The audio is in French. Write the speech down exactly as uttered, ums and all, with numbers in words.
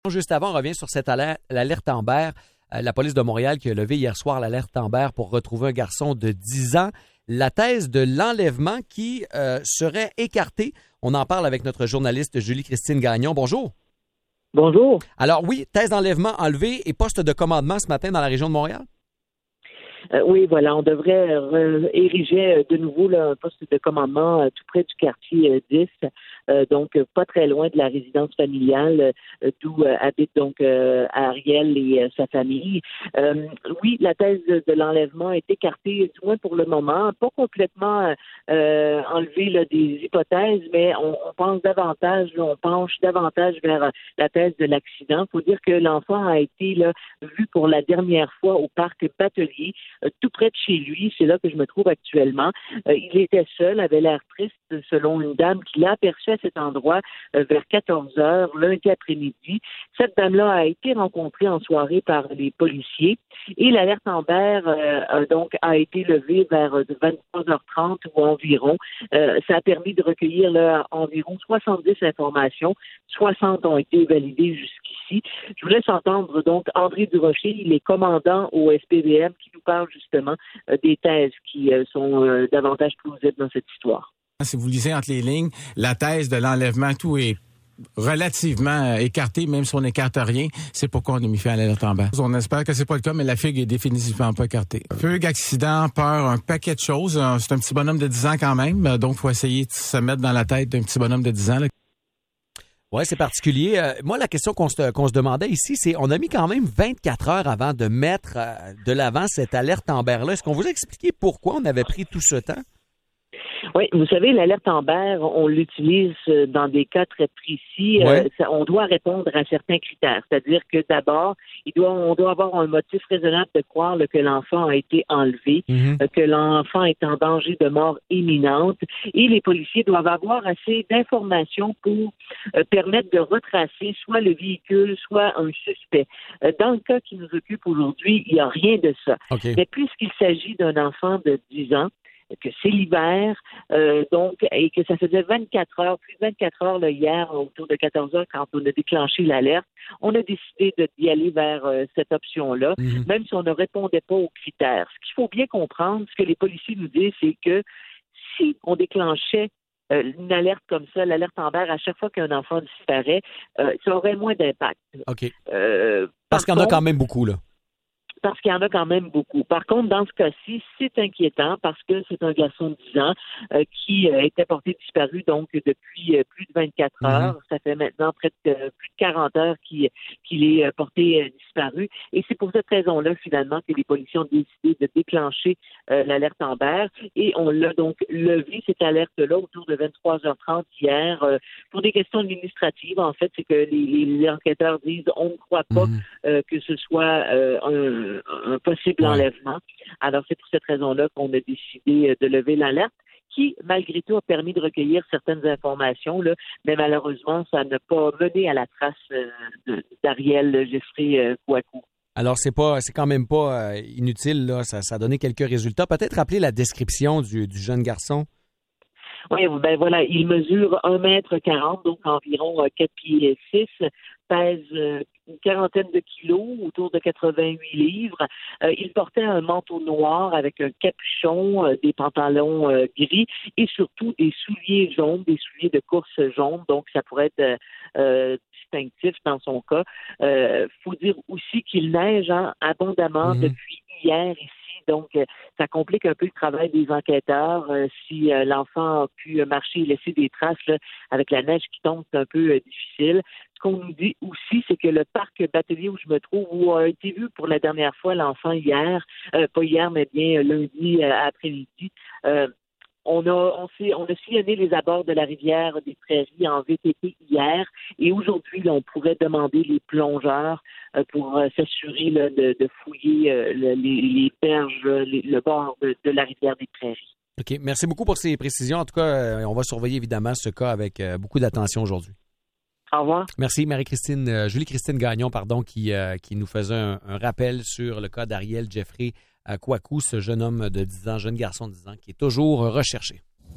Juste avant, on revient sur cette alerte, l'alerte Amber. Euh, la police de Montréal qui a levé hier soir l'alerte Amber pour retrouver un garçon de dix ans. La thèse de l'enlèvement qui euh, serait écartée. On en parle avec notre journaliste Julie-Christine Gagnon. Bonjour. Bonjour. Alors oui, thèse d'enlèvement enlevée et poste de commandement ce matin dans la région de Montréal? Euh, oui, voilà, on devrait euh, ériger de nouveau là, un poste de commandement euh, tout près du quartier euh, dix, euh, donc euh, pas très loin de la résidence familiale euh, d'où euh, habite donc euh, Ariel et euh, sa famille. Euh, oui, la thèse de, de l'enlèvement est écartée, du moins pour le moment, pas complètement euh, enlevée là, des hypothèses, mais on, on pense davantage, là, on penche davantage vers la thèse de l'accident. Il faut dire que l'enfant a été là, vu pour la dernière fois au parc Batelier, Euh, tout près de chez lui, c'est là que je me trouve actuellement. Euh, il était seul, avait l'air triste selon une dame qui l'a aperçu à cet endroit euh, vers quatorze heures, lundi après-midi. Cette dame-là a été rencontrée en soirée par les policiers et l'alerte Amber euh, donc a été levée vers vingt-trois heures trente ou environ. Euh, ça a permis de recueillir là, environ soixante-dix informations. soixante ont été validées jusqu'ici. Je vous laisse entendre donc André Durocher, il est commandant au S P V M qui nous parle justement euh, des thèses qui euh, sont euh, davantage plausibles dans cette histoire. Si vous lisez entre les lignes, la thèse de l'enlèvement, tout est relativement écarté, même si on n'écarte rien. C'est pourquoi on a mis fin à l'alerte Amber. On espère que c'est pas le cas, mais la figue est définitivement pas écartée. Fugue, accident, peur, un paquet de choses. C'est un petit bonhomme de dix ans quand même, donc il faut essayer de se mettre dans la tête d'un petit bonhomme de dix ans. Là. Oui, c'est particulier. Euh, moi, la question qu'on se, qu'on se demandait ici, c'est on a mis quand même vingt-quatre heures avant de mettre euh, de l'avant cette alerte Amber-là. Est-ce qu'on vous a expliqué pourquoi on avait pris tout ce temps? Oui, vous savez, l'alerte Amber, on l'utilise dans des cas très précis. Ouais. Euh, ça, on doit répondre à certains critères. C'est-à-dire que d'abord, il doit, on doit avoir un motif raisonnable de croire là, que l'enfant a été enlevé, Mm-hmm. euh, que l'enfant est en danger de mort imminente. Et les policiers doivent avoir assez d'informations pour euh, permettre de retracer soit le véhicule, soit un suspect. Euh, dans le cas qui nous occupe aujourd'hui, il n'y a rien de ça. Okay. Mais puisqu'il s'agit d'un enfant de dix ans, que c'est l'hiver, euh, donc, et que ça faisait vingt-quatre heures, plus de vingt-quatre heures là, hier, autour de quatorze heures, quand on a déclenché l'alerte, on a décidé de, d'y aller vers euh, cette option-là, Mm-hmm. même si on ne répondait pas aux critères. Ce qu'il faut bien comprendre, ce que les policiers nous disent, c'est que si on déclenchait euh, une alerte comme ça, l'alerte Amber, à chaque fois qu'un enfant disparaît, euh, ça aurait moins d'impact. OK. Euh, Parce qu'il y en a quand même beaucoup, là. Parce qu'il y en a quand même beaucoup. Par contre, dans ce cas-ci, c'est inquiétant parce que c'est un garçon de dix ans euh, qui euh, était porté disparu donc depuis euh, plus de vingt-quatre heures. Mm-hmm. Ça fait maintenant près de euh, plus de quarante heures qu'il, qu'il est euh, porté euh, disparu. Et c'est pour cette raison-là, finalement, que les policiers ont décidé de déclencher euh, l'alerte Amber. Et on l'a donc levé, cette alerte-là, autour de vingt-trois heures trente hier. Euh, pour des questions administratives, en fait, c'est que les, les enquêteurs disent on ne croit pas mm-hmm. euh, que ce soit euh, un un possible ouais. enlèvement. Alors, c'est pour cette raison-là qu'on a décidé de lever l'alerte, qui, malgré tout, a permis de recueillir certaines informations, là, mais malheureusement, ça n'a pas mené à la trace euh, de, d'Ariel Jeffrey euh, Kouakou. Alors, c'est pas, c'est quand même pas euh, inutile, là. Ça, ça a donné quelques résultats. Peut-être rappeler la description du, du jeune garçon. Oui, ben voilà, il mesure un mètre quarante, donc environ quatre pieds six, pèse une quarantaine de kilos, autour de quatre-vingt-huit livres. Euh, il portait un manteau noir avec un capuchon, euh, des pantalons euh, gris et surtout des souliers jaunes, des souliers de course jaunes, donc ça pourrait être euh, distinctif dans son cas. Il euh, faut dire aussi qu'il neige hein, abondamment mmh. depuis hier ici. Donc, euh, ça complique un peu le travail des enquêteurs. Euh, si euh, l'enfant a pu marcher et laisser des traces là, avec la neige qui tombe, c'est un peu euh, difficile. Ce qu'on nous dit aussi, c'est que le parc Batelier où je me trouve, où a été vu pour la dernière fois l'enfant hier, euh, pas hier, mais bien lundi euh, après-midi, euh, On a, on, s'est, on a sillonné les abords de la rivière des Prairies en V T T hier et aujourd'hui, là, on pourrait demander les plongeurs euh, pour euh, s'assurer là, de, de fouiller euh, le, les, les berges, les, le bord de, de la rivière des Prairies. OK. Merci beaucoup pour ces précisions. En tout cas, euh, on va surveiller évidemment ce cas avec euh, beaucoup d'attention aujourd'hui. Au revoir. Merci Marie-Christine, euh, Julie-Christine Gagnon, pardon, qui, euh, qui nous faisait un, un rappel sur le cas d'Ariel Jeffrey Kouakou, ce jeune homme de dix ans, jeune garçon de dix ans, qui est toujours recherché.